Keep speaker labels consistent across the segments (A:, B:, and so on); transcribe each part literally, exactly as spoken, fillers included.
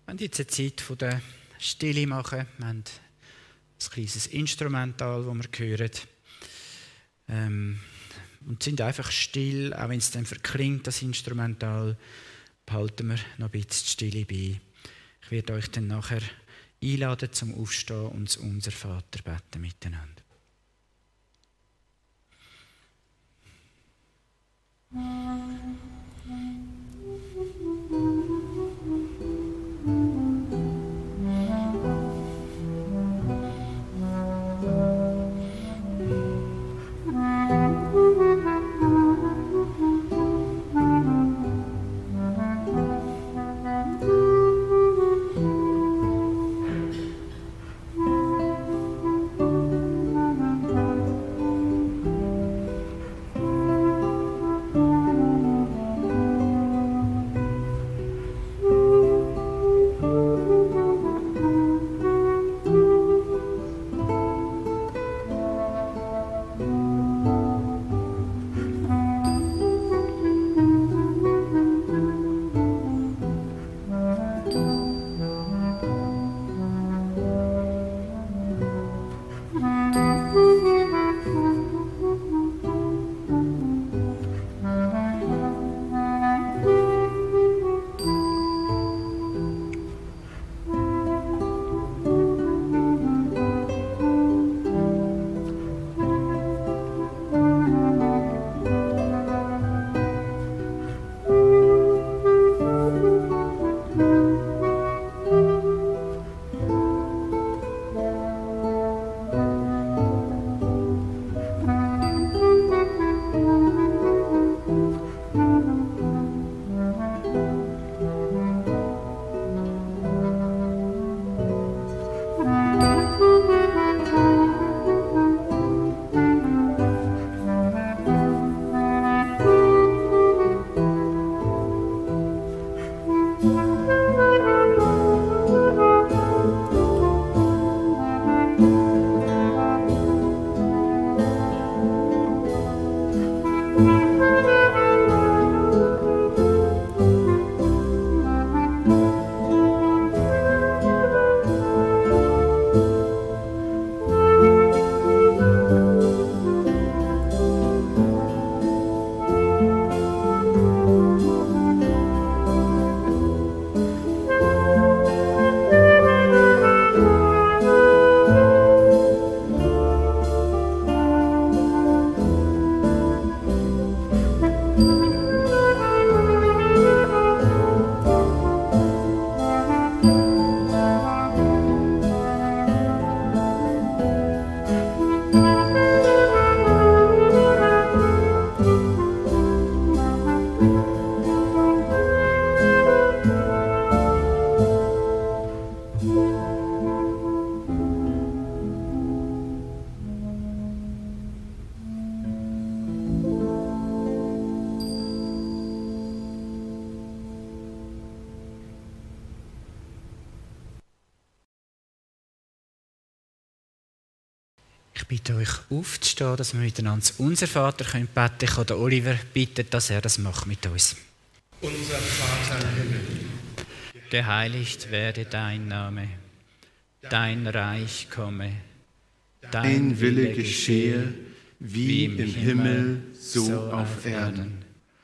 A: Wir werden jetzt eine Zeit von der Stille machen. Wir haben ein kleines Instrumental, das wir hören. Ähm, und sind einfach still, auch wenn es dann verklingt, das Instrumental, behalten wir noch ein bisschen Stille bei. Ich werde euch dann nachher einladen zum Aufstehen und zu unser Vater beten miteinander. Ich bitte euch aufzustehen, dass wir miteinander unser Vater beten können. Ich kann den Oliver bitten, dass er das macht mit uns.
B: Unser Vater im Himmel,
A: geheiligt werde dein Name, dein Reich komme,
B: dein Wille geschehe, wie im Himmel, so auf Erden.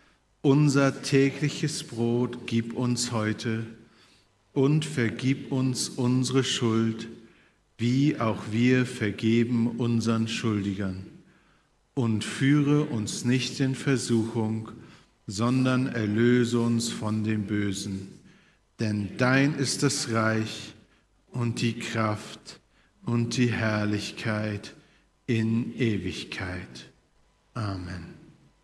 B: Unser tägliches Brot gib uns heute und vergib uns unsere Schuld, wie auch wir vergeben unseren Schuldigern. Und führe uns nicht in Versuchung, sondern erlöse uns von dem Bösen. Denn dein ist das Reich und die Kraft und die Herrlichkeit in Ewigkeit. Amen.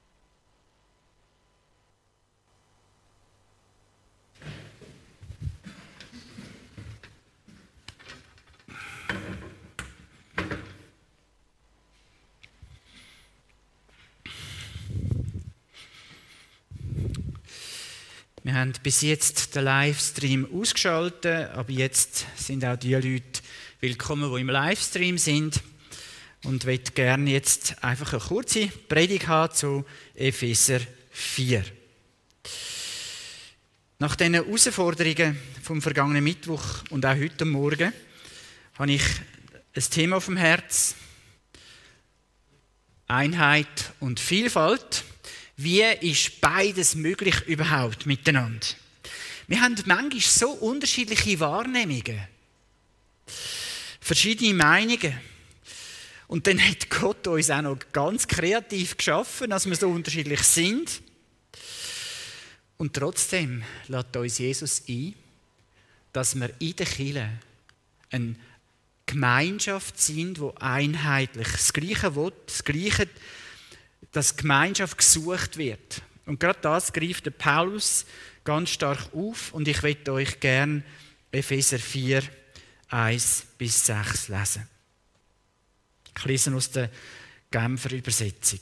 A: Wir haben bis jetzt den Livestream ausgeschaltet, aber jetzt sind auch die Leute willkommen, die im Livestream sind. Und ich möchte gerne jetzt einfach eine kurze Predigt haben zu Epheser vier. Nach diesen Herausforderungen vom vergangenen Mittwoch und auch heute Morgen habe ich ein Thema auf dem Herz. Einheit und Vielfalt. Wie ist beides möglich überhaupt miteinander? Wir haben manchmal so unterschiedliche Wahrnehmungen, verschiedene Meinungen. Und dann hat Gott uns auch noch ganz kreativ geschaffen, dass wir so unterschiedlich sind. Und trotzdem lädt uns Jesus ein, dass wir in der Kirche eine Gemeinschaft sind, die einheitlich das Gleiche will, das Gleiche, dass Gemeinschaft gesucht wird. Und gerade das greift der Paulus ganz stark auf und ich möchte euch gerne Epheser vier, eins bis sechs lesen. Ich lese aus der Genfer Übersetzung.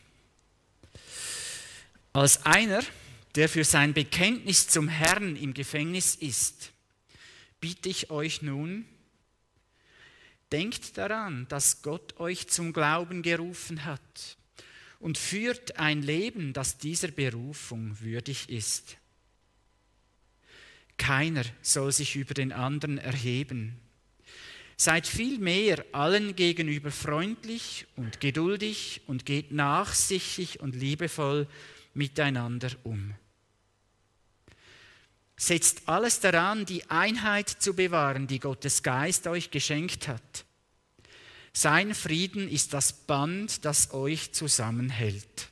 A: Als einer, der für sein Bekenntnis zum Herrn im Gefängnis ist, bitte ich euch nun, denkt daran, dass Gott euch zum Glauben gerufen hat und führt ein Leben, das dieser Berufung würdig ist. Keiner soll sich über den anderen erheben. Seid vielmehr allen gegenüber freundlich und geduldig und geht nachsichtig und liebevoll miteinander um. Setzt alles daran, die Einheit zu bewahren, die Gottes Geist euch geschenkt hat. Sein Frieden ist das Band, das euch zusammenhält.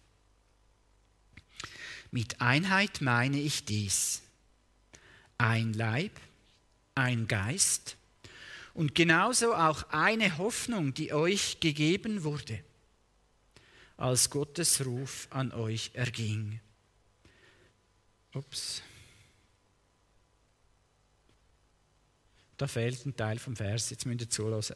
A: Mit Einheit meine ich dies: ein Leib, ein Geist und genauso auch eine Hoffnung, die euch gegeben wurde, als Gottes Ruf an euch erging. Ups. Da fehlt ein Teil vom Vers, jetzt müsst ihr zuhören.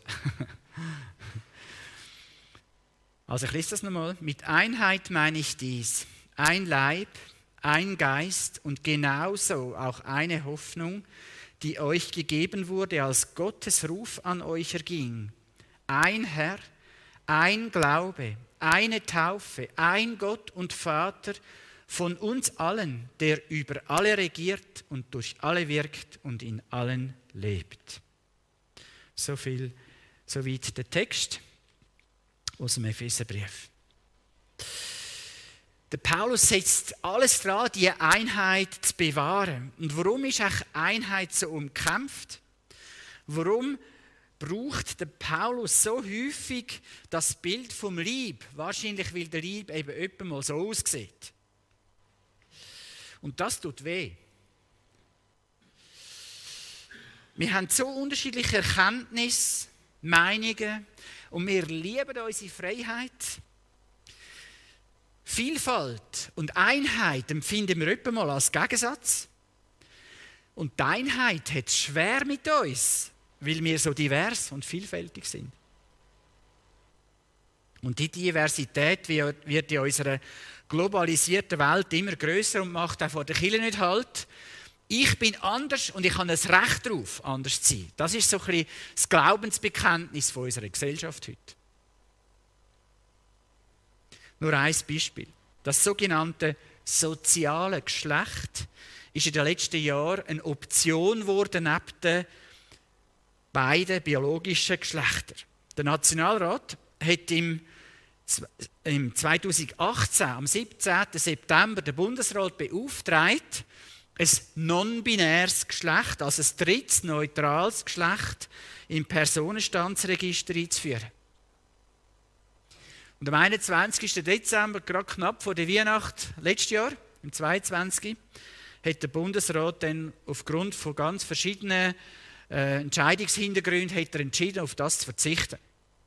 A: Also ich lese das nochmal. Mit Einheit meine ich dies: ein Leib, ein Geist und genauso auch eine Hoffnung, die euch gegeben wurde, als Gottes Ruf an euch erging. Ein Herr, ein Glaube, eine Taufe, ein Gott und Vater von uns allen, der über alle regiert und durch alle wirkt und in allen lebt. So viel, soweit der Text aus dem Epheserbrief. Der Paulus setzt alles dran, die Einheit zu bewahren. Und warum ist eigentlich Einheit so umkämpft? Warum braucht der Paulus so häufig das Bild vom Leib? Wahrscheinlich, weil der Leib eben öppe mal so aussieht. Und das tut weh. Wir haben so unterschiedliche Erkenntnisse, Meinungen und wir lieben unsere Freiheit. Vielfalt und Einheit empfinden wir öppe mal als Gegensatz. Und die Einheit hat es schwer mit uns, weil wir so divers und vielfältig sind. Und die Diversität wird in unserer globalisierten Welt immer grösser und macht auch vor der Kirche nicht Halt. Ich bin anders und ich habe ein Recht darauf, anders zu sein. Das ist so ein bisschen das Glaubensbekenntnis von unserer Gesellschaft heute. Nur ein Beispiel. Das sogenannte soziale Geschlecht ist in den letzten Jahren eine Option geworden neben den beiden biologischen Geschlechtern. Der Nationalrat hat im Im zweitausendachtzehn, am siebzehnten September, den Bundesrat beauftragt, ein non-binäres Geschlecht, also ein drittes neutrales Geschlecht, im Personenstandsregister einzuführen. Und am einundzwanzigsten Dezember, gerade knapp vor der Weihnacht, letztes Jahr, im zweitausendzweiundzwanzig, hat der Bundesrat dann aufgrund von ganz verschiedenen äh, Entscheidungshintergründen hat er entschieden, auf das zu verzichten.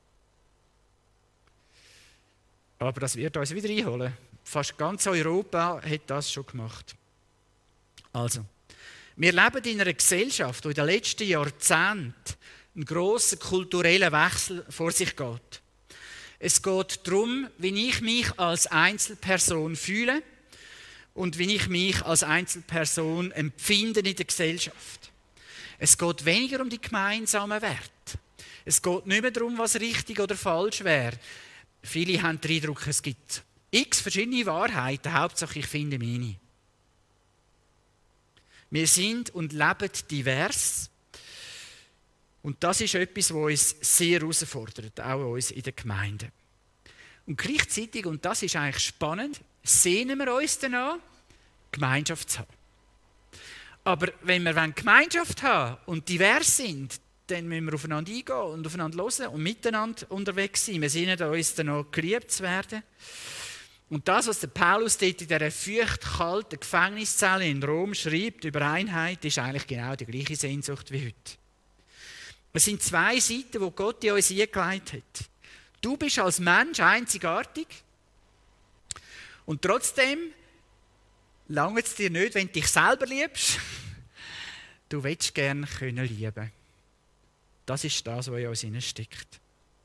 A: Aber das wird uns wieder einholen. Fast ganz Europa hat das schon gemacht. Also, wir leben in einer Gesellschaft, die in den letzten Jahrzehnten einen grossen kulturellen Wechsel vor sich geht. Es geht darum, wie ich mich als Einzelperson fühle und wie ich mich als Einzelperson empfinde in der Gesellschaft. Es geht weniger um die gemeinsamen Werte. Es geht nicht mehr darum, was richtig oder falsch wäre. Viele haben den Eindruck, es gibt x verschiedene Wahrheiten, Hauptsache ich finde meine. Wir sind und leben divers. Und das ist etwas, was uns sehr herausfordert, auch uns in der Gemeinde. Und gleichzeitig, und das ist eigentlich spannend, sehnen wir uns danach, Gemeinschaft zu haben. Aber wenn wir Gemeinschaft haben und divers sind, dann müssen wir aufeinander eingehen und aufeinander hören und miteinander unterwegs sein. Wir sehnen uns danach, geliebt zu werden. Und das, was der Paulus dort in dieser feucht-kalten Gefängniszelle in Rom schreibt über Einheit, ist eigentlich genau die gleiche Sehnsucht wie heute. Es sind zwei Seiten, die Gott in uns eingelegt hat. Du bist als Mensch einzigartig und trotzdem langt es dir nicht, wenn du dich selber liebst. Du willst gerne können lieben. Das ist das, was in uns hineinsteckt.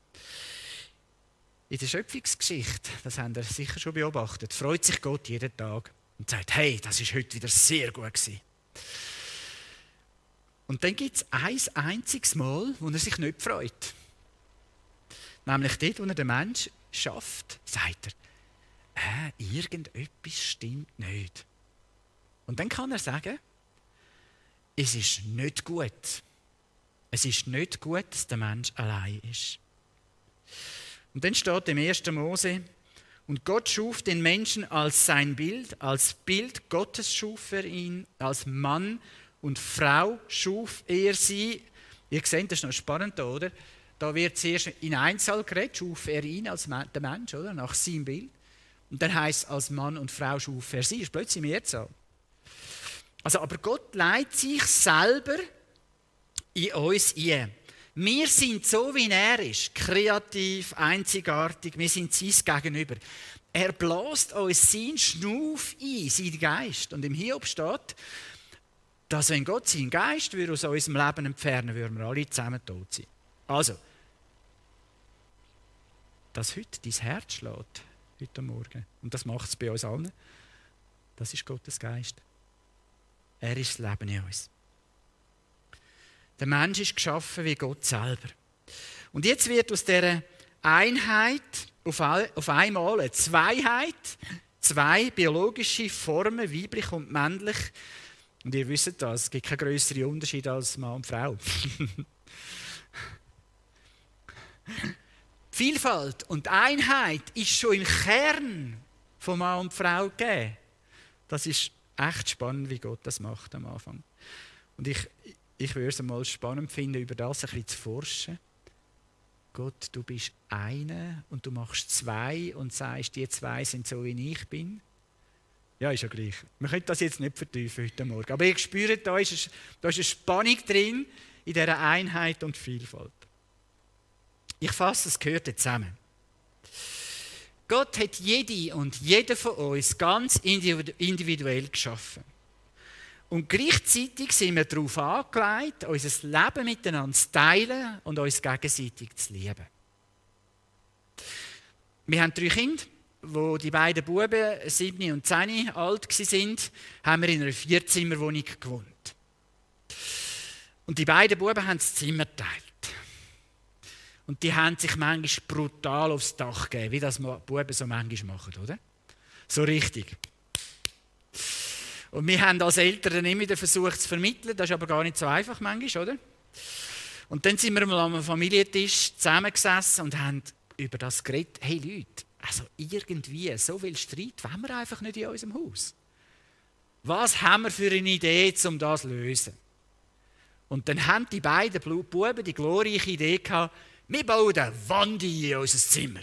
A: In der Schöpfungsgeschichte, das habt ihr sicher schon beobachtet, freut sich Gott jeden Tag und sagt, hey, das ist heute wieder sehr gut gewesen. Und dann gibt es ein einziges Mal, wo er sich nicht freut. Nämlich dort, wo er den Menschen schafft, sagt er, äh, irgendetwas stimmt nicht. Und dann kann er sagen, es ist nicht gut. Es ist nicht gut, dass der Mensch allein ist. Und dann steht im ersten Mose, und Gott schuf den Menschen als sein Bild, als Bild Gottes schuf er ihn, als Mann und Frau schuf er sie. Ihr seht, das ist noch spannend, oder? Da wird zuerst in Einzahl geredet, schuf er ihn als der Mensch, oder? Nach seinem Bild. Und dann heisst es, als Mann und Frau schuf er sie. Das ist plötzlich Mehrzahl. Also, aber Gott leitet sich selber in uns ein. Wir sind so, wie er ist, kreativ, einzigartig, wir sind sein Gegenüber. Er bläst uns seinen Schnuff ein, seinen Geist. Und im Hiob steht, dass wenn Gott seinen Geist würde aus unserem Leben entfernen, würden wir alle zusammen tot sein. Also, dass heute dein Herz schlägt, heute Morgen, und das macht es bei uns allen, das ist Gottes Geist. Er ist das Leben in uns. Der Mensch ist geschaffen wie Gott selber. Und jetzt wird aus dieser Einheit auf einmal eine Zweiheit, zwei biologische Formen, weiblich und männlich. Und ihr wisst das, es gibt keinen grösseren Unterschied als Mann und Frau. Vielfalt und Einheit ist schon im Kern von Mann und Frau gegeben. Das ist echt spannend, wie Gott das macht am Anfang. Und ich, ich würde es mal spannend finden, über das ein bisschen zu forschen. Gott, du bist einer und du machst zwei und sagst, die zwei sind so, wie ich bin. Ja, ist ja gleich. Wir können das jetzt nicht vertiefen heute Morgen. Aber ich spüre, da ist, da ist eine Spannung drin in dieser Einheit und Vielfalt. Ich fasse, es gehört zusammen. Gott hat jede und jeder von uns ganz individuell geschaffen. Und gleichzeitig sind wir darauf angelegt, unser Leben miteinander zu teilen und uns gegenseitig zu lieben. Wir haben drei Kinder, wo die beiden Buben, sieben und zehn, alt waren, haben wir in einer Vierzimmerwohnung gewohnt. Und die beiden Buben haben das Zimmer geteilt. Und die haben sich manchmal brutal aufs Dach gegeben, wie das Buben so manchmal machen, oder? So richtig. Und wir haben als Eltern dann immer wieder versucht zu vermitteln, das ist aber gar nicht so einfach manchmal, oder? Und dann sind wir mal am Familientisch zusammengesessen und haben über das geredet. Hey Leute, also irgendwie so viel Streit wollen wir einfach nicht in unserem Haus. Was haben wir für eine Idee, um das zu lösen? Und dann haben die beiden Buben die glorreiche Idee gehabt, wir bauen eine Wand in unser Zimmer.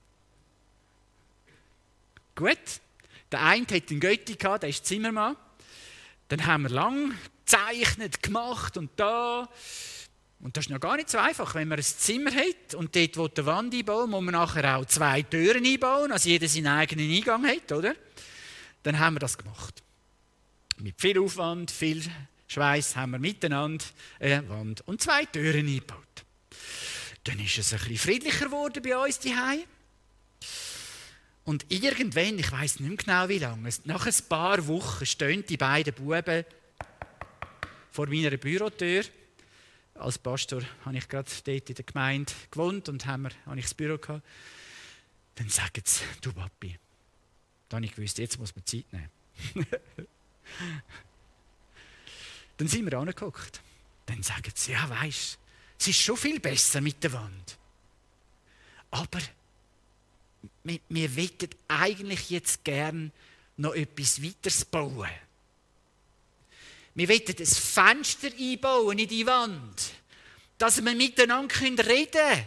A: Gut, der eine hat einen Götti gehabt, der ist Zimmermann. Dann haben wir lang gezeichnet, gemacht und da. Und das ist noch gar nicht so einfach, wenn man ein Zimmer hat und dort will eine Wand einbauen, muss man nachher auch zwei Türen einbauen, also jeder seinen eigenen Eingang hat, oder? Dann haben wir das gemacht. Mit viel Aufwand, viel Schweiß haben wir miteinander eine Wand und zwei Türen eingebaut. Dann ist es ein bisschen friedlicher geworden bei uns zu Hause. Und irgendwann, ich weiss nicht mehr genau wie lange, nach ein paar Wochen stehen die beiden Buben vor meiner Bürotür. Als Pastor habe ich gerade dort in der Gemeinde gewohnt und habe ich das Büro gehabt. Dann sagen sie, du Papi, da habe ich gewusst, jetzt muss man Zeit nehmen. Dann sind wir angeguckt. Dann sagen sie, ja weisst, es ist schon viel besser mit der Wand. Aber wir, wir wollten eigentlich jetzt gern noch etwas weiteres bauen. Wir wollten ein Fenster einbauen in die Wand, dass wir miteinander reden können.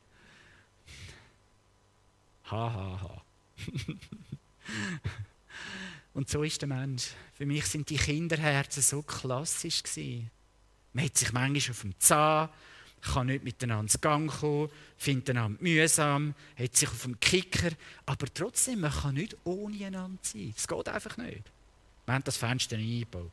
A: Ha, ha, ha. Und so ist der Mensch. Für mich sind die Kinderherzen so klassisch gewesen. Man hat sich manchmal auf dem Zahn, kann nicht miteinander in Gang kommen, findet einander mühsam, hat sich auf dem Kicker, aber trotzdem, man kann nicht ohne einander sein. Es geht einfach nicht. Wir haben das Fenster nicht eingebaut.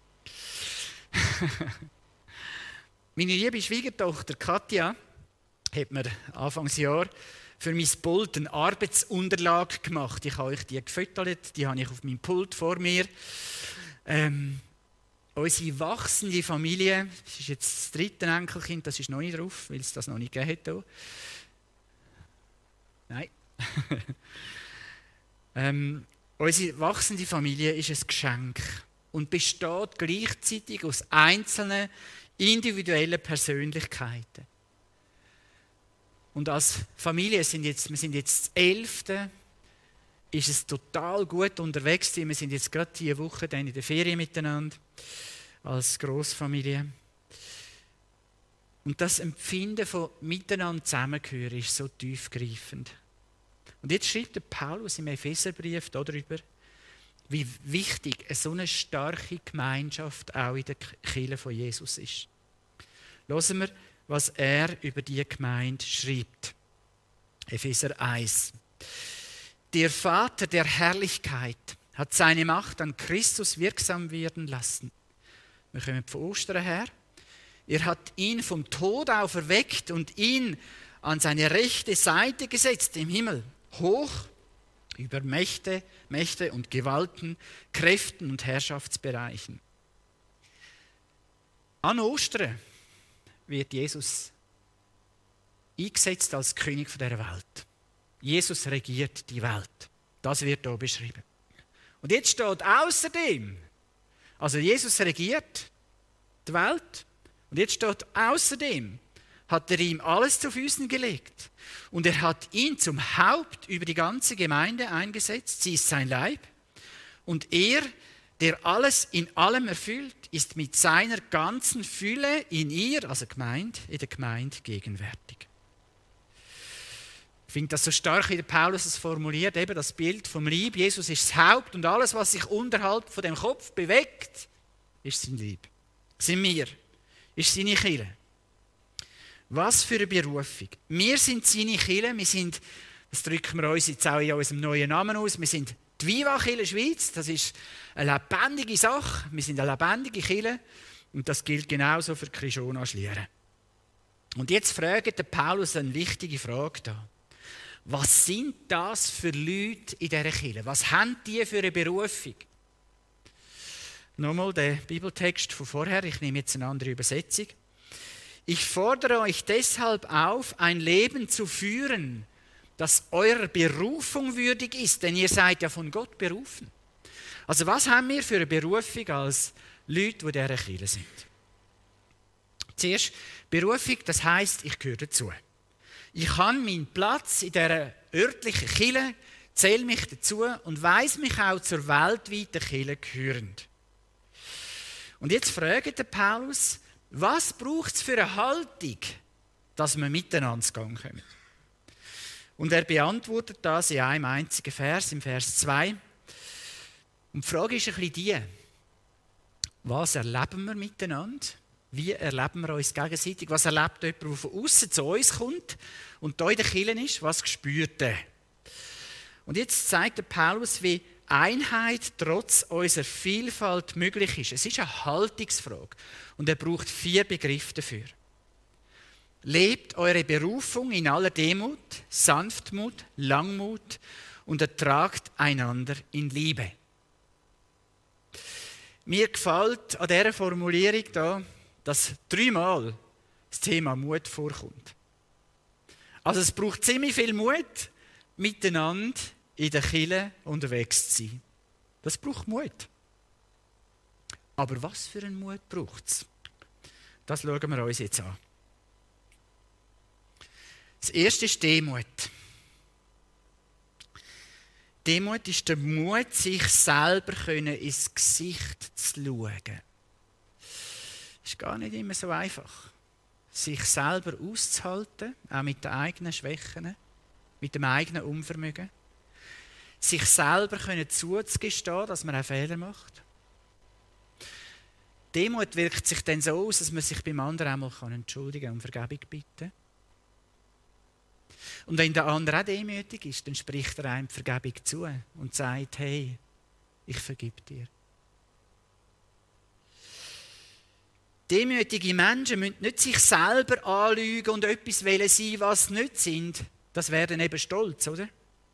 A: Meine liebe Schwiegertochter Katja hat mir Anfangsjahr für mein Pult eine Arbeitsunterlage gemacht. Ich habe euch die gefüttert, die habe ich auf meinem Pult vor mir. Ähm, unsere wachsende Familie, das ist jetzt das dritte Enkelkind, das ist noch nicht drauf, weil es das noch nicht gegeben hat. Nein. ähm, unsere wachsende Familie ist ein Geschenk und besteht gleichzeitig aus einzelnen, individuellen Persönlichkeiten. Und als Familie, sind jetzt, wir sind jetzt das Elfte, ist es total gut unterwegs. Wir sind jetzt gerade diese Woche dann in der Ferien miteinander, als Grossfamilie. Und das Empfinden von miteinander zusammengehören ist so tiefgreifend. Und jetzt schreibt der Paulus im Epheserbrief darüber, wie wichtig so eine starke Gemeinschaft auch in der Kirche von Jesus ist. Hören wir, was er über die Gemeinde schreibt. Epheser eins. Der Vater der Herrlichkeit hat seine Macht an Christus wirksam werden lassen. Wir kommen von Ostern her. Er hat ihn vom Tod auferweckt und ihn an seine rechte Seite gesetzt im Himmel, hoch über Mächte, Mächte und Gewalten, Kräften und Herrschaftsbereichen. An Ostern wird Jesus eingesetzt als König dieser Welt. Jesus regiert die Welt. Das wird hier beschrieben. Und jetzt steht außerdem, also Jesus regiert die Welt, und jetzt steht außerdem, hat er ihm alles zu Füßen gelegt. Und er hat ihn zum Haupt über die ganze Gemeinde eingesetzt. Sie ist sein Leib. Und er, der alles in allem erfüllt, ist mit seiner ganzen Fülle in ihr, also Gemeinde, in der Gemeinde gegenwärtig. Ich finde das so stark, wie der Paulus es formuliert, eben das Bild vom Leib. Jesus ist das Haupt und alles, was sich unterhalb von dem Kopf bewegt, ist sein Leib. Sind wir, ist seine Kirche. Was für eine Berufung. Wir sind seine Kirche, wir sind, das drücken wir uns jetzt auch in unserem neuen Namen aus, wir sind die Viva-Kirche Schweiz, das ist eine lebendige Sache, wir sind eine lebendige Kirche und das gilt genauso für Krishona Schlieren. Und jetzt fragt der Paulus eine wichtige Frage da. Was sind das für Leute in dieser Kirche? Was haben die für eine Berufung? Nochmal der Bibeltext von vorher, ich nehme jetzt eine andere Übersetzung. Ich fordere euch deshalb auf, ein Leben zu führen, das eurer Berufung würdig ist, denn ihr seid ja von Gott berufen. Also was haben wir für eine Berufung als Leute, die in dieser Kirche sind? Zuerst, Berufung, das heisst, ich gehöre dazu. Ich habe meinen Platz in dieser örtlichen Kirche, zähle mich dazu und weiss mich auch zur weltweiten Kirche gehörend. Und jetzt fragt der Paulus, was braucht es für eine Haltung, dass wir miteinander zu Gang kommen? Und er beantwortet das in einem einzigen Vers, im Vers zwei. Und die Frage ist ein bisschen die, was erleben wir miteinander? Wie erleben wir uns gegenseitig? Was erlebt jemand, der von außen zu uns kommt und hier in der Kirche ist? Was spürt er? Und jetzt zeigt der Paulus, wie Einheit trotz unserer Vielfalt möglich ist. Es ist eine Haltungsfrage und er braucht vier Begriffe dafür. Lebt eure Berufung in aller Demut, Sanftmut, Langmut und ertragt einander in Liebe. Mir gefällt an dieser Formulierung hier, dass dreimal das Thema Mut vorkommt. Also es braucht ziemlich viel Mut, miteinander in der Kirche unterwegs zu sein. Das braucht Mut. Aber was für einen Mut braucht es? Das schauen wir uns jetzt an. Das erste ist Demut. Demut ist der Mut, sich selber ins Gesicht zu schauen. Das ist gar nicht immer so einfach. Sich selber auszuhalten, auch mit den eigenen Schwächen, mit dem eigenen Unvermögen. Sich selber zuzugestehen, dass man auch Fehler macht. Demut wirkt sich dann so aus, dass man sich beim anderen einmal entschuldigen und um Vergebung bitten kann. Und wenn der andere auch demütig ist, dann spricht er einem die Vergebung zu und sagt, hey, ich vergib dir. Demütige Menschen müssen nicht sich selber anlügen und etwas sein wollen, was sie nicht sind. Das wäre dann eben Stolz, oder?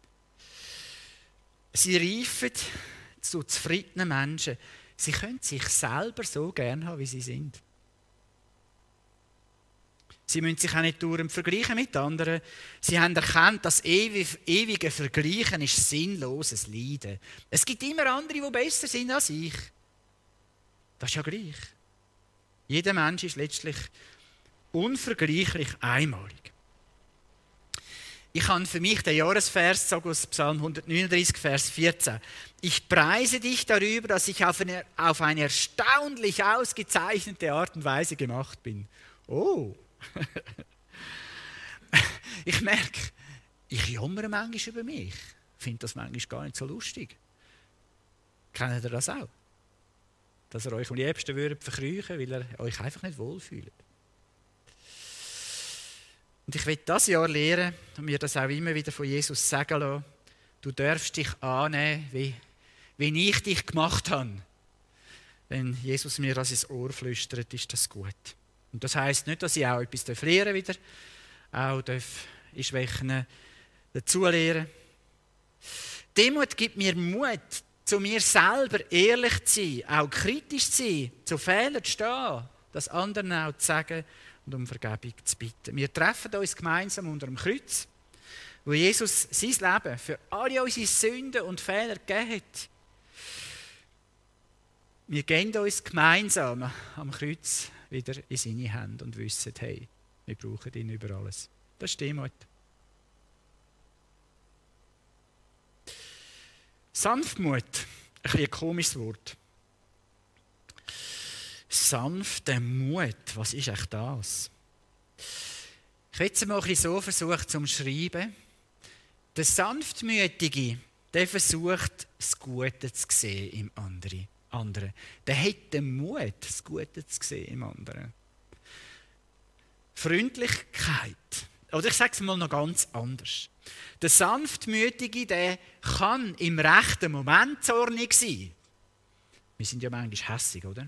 A: Sie reifen zu zufriedenen Menschen. Sie können sich selber so gern haben, wie sie sind. Sie müssen sich auch nicht dauernd vergleichen mit anderen. Sie haben erkannt, dass ewige Vergleichen ist sinnloses Leiden. Es gibt immer andere, die besser sind als ich. Das ist ja gleich. Jeder Mensch ist letztlich unvergleichlich einmalig. Ich habe für mich den Jahresvers sagen aus Psalm hundertneununddreißig, Vers vierzehn. Ich preise dich darüber, dass ich auf eine, auf eine erstaunlich ausgezeichnete Art und Weise gemacht bin. Oh! Ich merke, ich jammere manchmal über mich. Ich finde das manchmal gar nicht so lustig. Kennt ihr das auch? Dass ihr euch am liebsten würdet verkrüchen, weil ihr euch einfach nicht wohlfühlt. Und ich will das Jahr lernen und mir das auch immer wieder von Jesus sagen lassen. Du darfst dich annehmen, wie, wie ich dich gemacht habe. Wenn Jesus mir das ins Ohr flüstert, ist das gut. Und das heisst nicht, dass ich auch etwas lernen wieder, auch in Schwächen dazu lernen. Demut gibt mir Mut, zu mir selber ehrlich zu sein, auch kritisch zu sein, zu Fehlern zu stehen, das anderen auch zu sagen und um Vergebung zu bitten. Wir treffen uns gemeinsam unter dem Kreuz, wo Jesus sein Leben für alle unsere Sünden und Fehler gegeben hat. Wir gehen uns gemeinsam am Kreuz wieder in seine Hände und wissen, hey, wir brauchen ihn über alles. Das ist Demut. Sanftmut, ein bisschen ein komisches Wort. Sanfter Mut, was ist echt das? Ich will es mal ein bisschen so versuchen zu umschreiben. Der Sanftmütige, der versucht, das Gute zu sehen im anderen. Andere. Der hat den Mut, das Gute zu sehen im anderen. Freundlichkeit. Oder ich sage es mal noch ganz anders. Der Sanftmütige, der kann im rechten Moment zornig sein. Wir sind ja manchmal hässig, oder?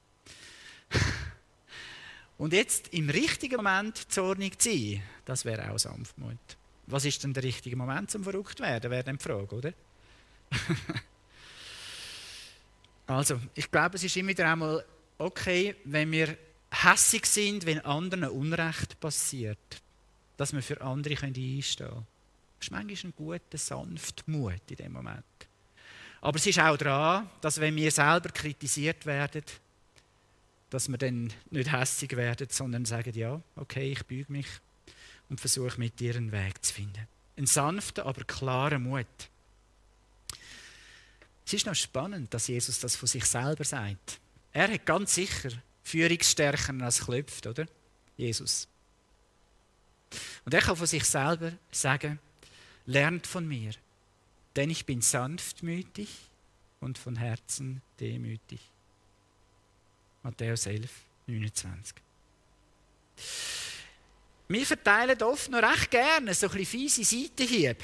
A: Und jetzt im richtigen Moment zornig zu sein, das wäre auch Sanftmut. Was ist denn der richtige Moment zum verrückt werden, wäre dann die Frage, oder? Also, ich glaube, es ist immer wieder einmal okay, wenn wir hässig sind, wenn anderen Unrecht passiert, dass wir für andere einstehen können. Das ist manchmal ein guter Sanftmut in dem Moment. Aber es ist auch daran, dass wenn wir selber kritisiert werden, dass wir dann nicht hässig werden, sondern sagen, ja, okay, ich beuge mich und versuche mit dir einen Weg zu finden. Ein sanfter, aber klarer Mut. Es ist noch spannend, dass Jesus das von sich selber sagt. Er hat ganz sicher Führungsstärken als klopft, oder? Jesus. Und er kann von sich selber sagen, lernt von mir, denn ich bin sanftmütig und von Herzen demütig. Matthäus elf, neunundzwanzig. Wir verteilen oft noch recht gerne so ein bisschen fiese Seitenhiebe.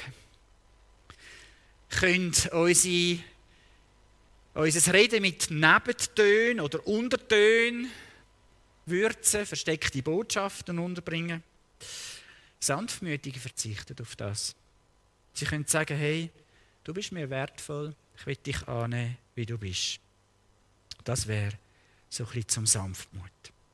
A: Können unsere Unser Reden mit Nebentönen oder Untertönen würzen, versteckte Botschaften unterbringen. Sanftmütige verzichten auf das. Sie können sagen, hey, du bist mir wertvoll, ich will dich annehmen, wie du bist. Das wäre so ein bisschen zum Sanftmut.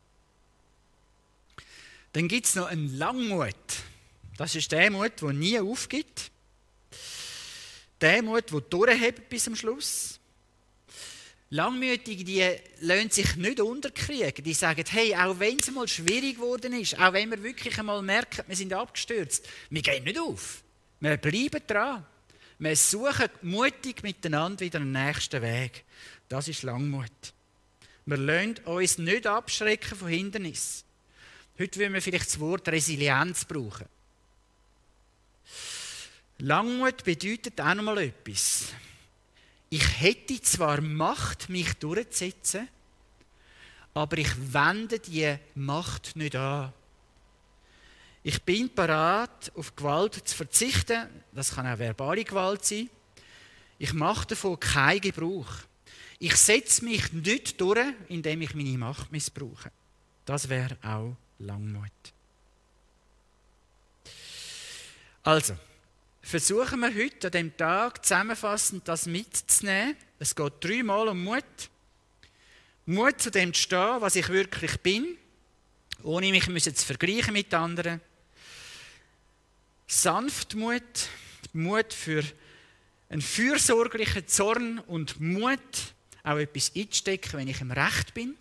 A: Dann gibt es noch einen Langmut. Das ist der Mut, der nie aufgibt. Der Mut, der durchhält bis zum Schluss. Langmütige, die lassen sich nicht unterkriegen. Die sagen, hey, auch wenn es mal schwierig geworden ist, auch wenn wir wirklich einmal merken, wir sind abgestürzt, wir gehen nicht auf. Wir bleiben dran. Wir suchen mutig miteinander wieder den nächsten Weg. Das ist Langmut. Wir lassen uns nicht abschrecken von Hindernissen. Heute wollen wir vielleicht das Wort Resilienz brauchen. Langmut bedeutet auch noch mal etwas. Ich hätte zwar Macht, mich durchzusetzen, aber ich wende die Macht nicht an. Ich bin bereit, auf Gewalt zu verzichten. Das kann auch verbale Gewalt sein. Ich mache davon keinen Gebrauch. Ich setze mich nicht durch, indem ich meine Macht missbrauche. Das wäre auch Langmut. Also, versuchen wir heute an diesem Tag zusammenfassend das mitzunehmen. Es geht dreimal um Mut. Mut zu dem zu stehen, was ich wirklich bin, ohne mich zu vergleichen mit anderen. Sanftmut, Mut für einen fürsorglichen Zorn und Mut, auch etwas einzustecken, wenn ich im Recht bin.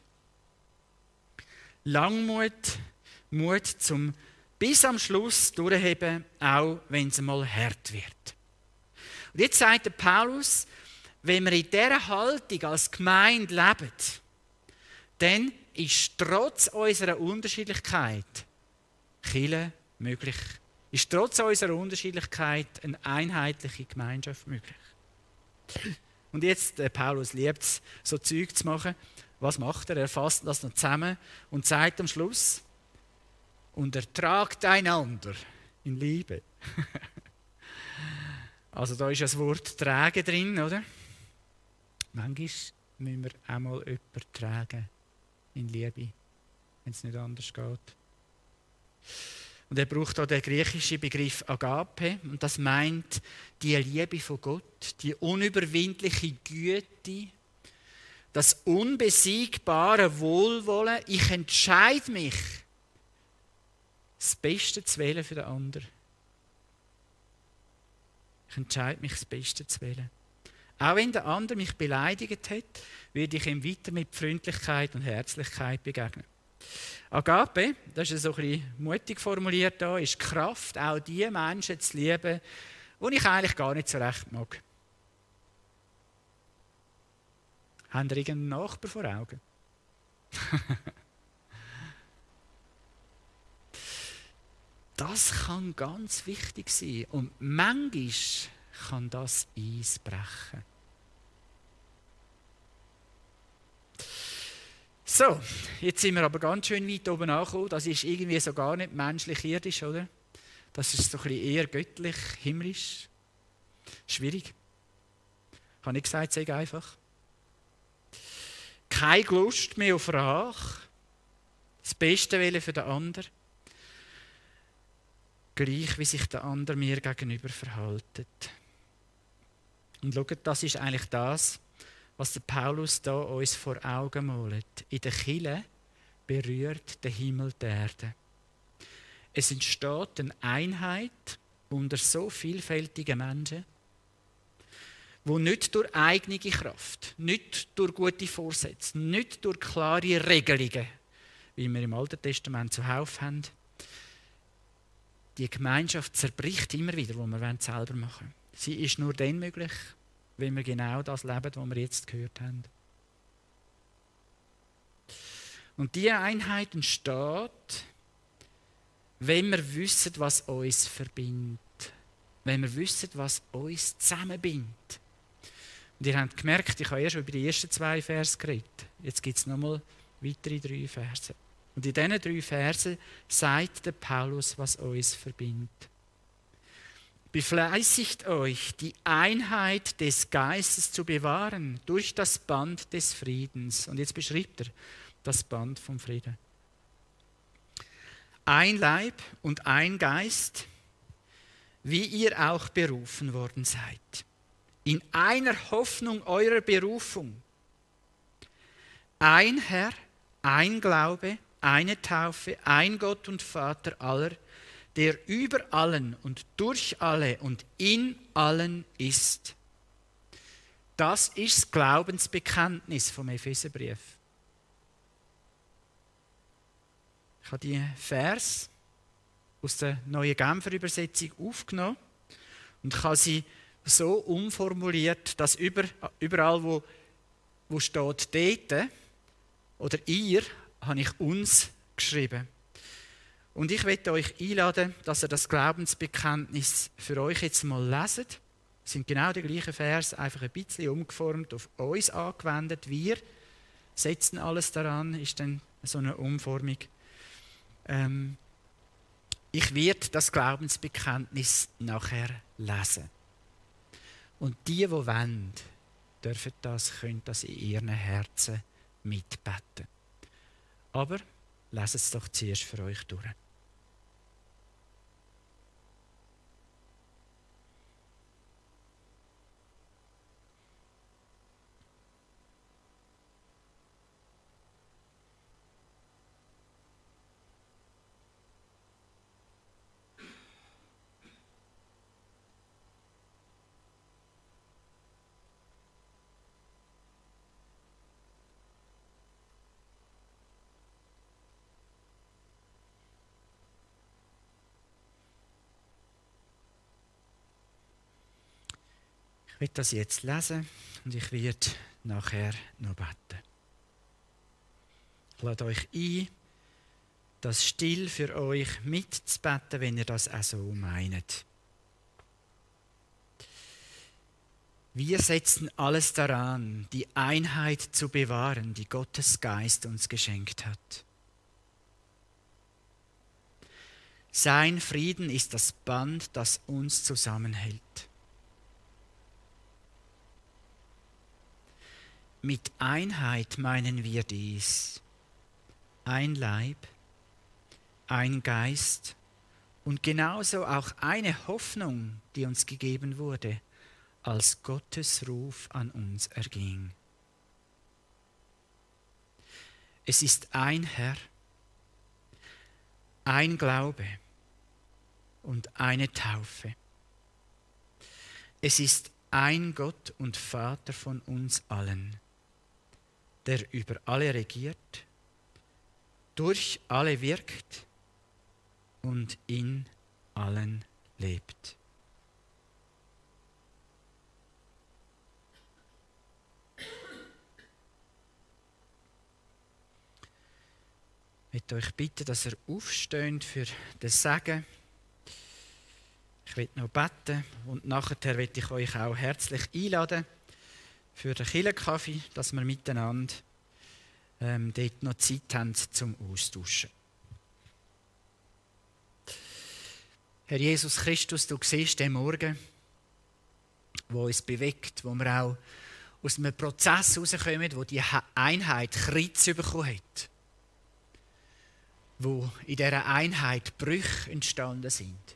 A: Langmut, Mut zum bis am Schluss durchheben, auch wenn es mal hart wird. Und jetzt sagt der Paulus, wenn wir in dieser Haltung als Gemeinde leben, dann ist trotz unserer Unterschiedlichkeit Kirche möglich. Ist trotz unserer Unterschiedlichkeit eine einheitliche Gemeinschaft möglich. Und jetzt, der Paulus liebt es, so Zeug zu machen. Was macht er? Er fasst das noch zusammen und sagt am Schluss, und ertragt einander in Liebe. Also da ist das Wort tragen drin, oder? Manchmal müssen wir auch mal jemanden tragen in Liebe, wenn es nicht anders geht. Und er braucht auch den griechischen Begriff Agape. Und das meint die Liebe von Gott, die unüberwindliche Güte, das unbesiegbare Wohlwollen. Ich entscheide mich, das Beste zu wählen für den anderen. Ich entscheide mich, das Beste zu wählen. Auch wenn der andere mich beleidigt hat, werde ich ihm weiter mit Freundlichkeit und Herzlichkeit begegnen. Agape, das ist so ein bisschen mutig formuliert da, ist Kraft, auch die Menschen zu lieben, die ich eigentlich gar nicht so recht mag. Habt ihr irgendeinen Nachbar vor Augen? Das kann ganz wichtig sein. Und manchmal kann das Eis brechen. So, jetzt sind wir aber ganz schön weit oben angekommen. Das ist irgendwie so gar nicht menschlich-irdisch, oder? Das ist so ein bisschen eher göttlich, himmlisch. Schwierig. Ich habe nicht gesagt, sei einfach. Keine Lust mehr auf Rache. Das Beste wählen für den anderen. Gleich wie sich der andere mir gegenüber verhält. Und schaut, das ist eigentlich das, was der Paulus da uns vor Augen malt. In der Kirche berührt der Himmel die Erde. Es entsteht eine Einheit unter so vielfältigen Menschen, wo nicht durch eigene Kraft, nicht durch gute Vorsätze, nicht durch klare Regelungen, wie wir im Alten Testament zuhauf haben, die Gemeinschaft zerbricht immer wieder, wo wir selber machen wollen. Sie ist nur dann möglich, wenn wir genau das leben, was wir jetzt gehört haben. Und diese Einheit entsteht, wenn wir wissen, was uns verbindet. Wenn wir wissen, was uns zusammenbindet. Und ihr habt gemerkt, ich habe erst über die ersten zwei Verse geredet. Jetzt gibt es nochmal weitere drei Verse. Und in diesen drei Versen sagt der Paulus, was uns verbindet. Befleißigt euch, die Einheit des Geistes zu bewahren durch das Band des Friedens. Und jetzt beschreibt er das Band vom Frieden. Ein Leib und ein Geist, wie ihr auch berufen worden seid. In einer Hoffnung eurer Berufung. Ein Herr, ein Glaube, eine Taufe, ein Gott und Vater aller, der über allen und durch alle und in allen ist. Das ist das Glaubensbekenntnis vom Epheserbrief. Ich habe die Vers aus der Neuen Genfer Übersetzung aufgenommen und ich habe sie so umformuliert, dass überall, wo, wo steht «dort» oder «ihr», habe ich «uns» geschrieben. Und ich möchte euch einladen, dass ihr das Glaubensbekenntnis für euch jetzt mal leset. Es sind genau die gleichen Vers, einfach ein bisschen umgeformt, auf uns angewendet. Wir setzen alles daran, ist dann so eine Umformung. Ähm, ich werde das Glaubensbekenntnis nachher lesen. Und die, die wollen, dürfen das, können das in ihren Herzen mitbeten. Aber lasst es doch zuerst für euch durch. Ich werde das jetzt lesen und ich werde nachher noch beten. Ich lade euch ein, das still für euch mitzubeten, wenn ihr das auch so meint. Wir setzen alles daran, die Einheit zu bewahren, die Gottes Geist uns geschenkt hat. Sein Frieden ist das Band, das uns zusammenhält. Mit Einheit meinen wir dies: ein Leib, ein Geist und genauso auch eine Hoffnung, die uns gegeben wurde, als Gottes Ruf an uns erging. Es ist ein Herr, ein Glaube und eine Taufe. Es ist ein Gott und Vater von uns allen, der über alle regiert, durch alle wirkt und in allen lebt. Ich möchte euch bitten, dass ihr aufsteht für das Segen. Ich will noch beten und nachher will ich euch auch herzlich einladen für den Kirchenkaffee, dass wir miteinander ähm, dort noch Zeit haben zum Austauschen. Herr Jesus Christus, du siehst den Morgen, wo uns bewegt, wo wir auch aus einem Prozess herauskommen, wo die Einheit Kreuz bekommen hat. Wo in dieser Einheit Brüche entstanden sind.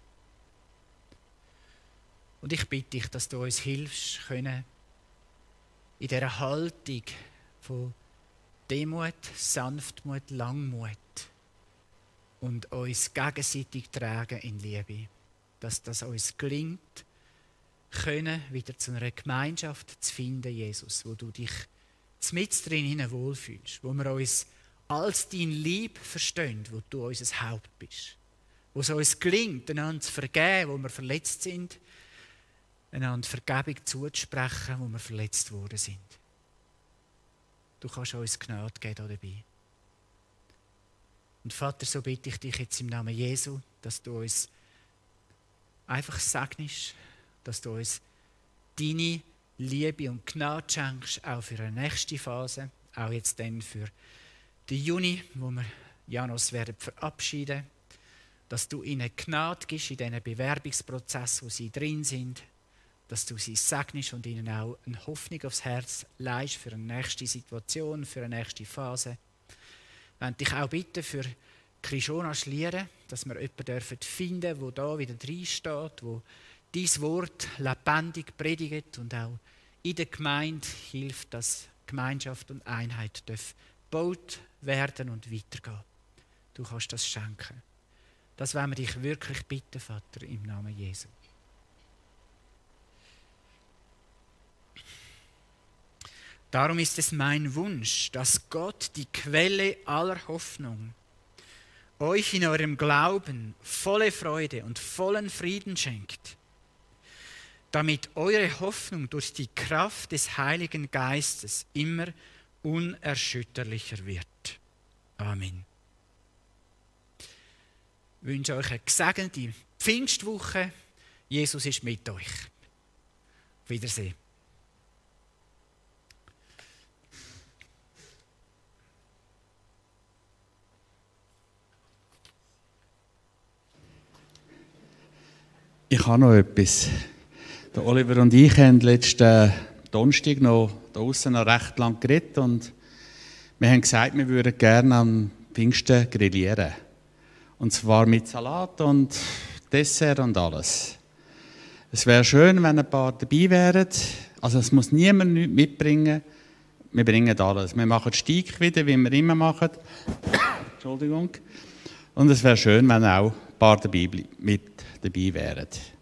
A: Und ich bitte dich, dass du uns hilfst, können in dieser Haltung von Demut, Sanftmut, Langmut und uns gegenseitig tragen in Liebe. Dass das uns gelingt, können wieder zu einer Gemeinschaft zu finden, Jesus, wo du dich mitten drin wohlfühlst, wo wir uns als dein Lieb verstehen, wo du unser Haupt bist. Wo es uns gelingt, einander zu vergeben, wo wir verletzt sind, einander Vergebung zuzusprechen, wo wir verletzt worden sind. Du kannst uns Gnade geben dabei. Und Vater, so bitte ich dich jetzt im Namen Jesu, dass du uns einfach segnest, dass du uns deine Liebe und Gnade schenkst, auch für eine nächste Phase, auch jetzt dann für den Juni, wo wir Janos werden verabschieden, dass du ihnen Gnade gibst in diesen Bewerbungsprozess, wo sie drin sind, dass du sie segnest und ihnen auch eine Hoffnung aufs Herz leist für eine nächste Situation, für eine nächste Phase. Ich möchte dich auch bitten für Krishona Schlieren, dass wir jemanden finden dürfen, der da wieder drin steht, wo dein Wort lebendig predigt und auch in der Gemeinde hilft, dass Gemeinschaft und Einheit gebaut werden und weitergehen. Du kannst das schenken. Das wollen wir dich wirklich bitten, Vater, im Namen Jesu. Darum ist es mein Wunsch, dass Gott, die Quelle aller Hoffnung, euch in eurem Glauben volle Freude und vollen Frieden schenkt, damit eure Hoffnung durch die Kraft des Heiligen Geistes immer unerschütterlicher wird. Amen. Ich wünsche euch eine gesegnete Pfingstwoche. Jesus ist mit euch. Auf Wiedersehen.
C: Ich habe noch etwas. Der Oliver und ich haben letzten Donnerstag noch draußen noch recht lang geredet und wir haben gesagt, wir würden gerne am Pfingsten grillieren. Und zwar mit Salat und Dessert und alles. Es wäre schön, wenn ein paar dabei wären. Also es muss niemand nichts mitbringen. Wir bringen alles. Wir machen Steak wieder, wie wir immer machen. Entschuldigung. Und es wäre schön, wenn auch ein paar dabei, mit dabei wären.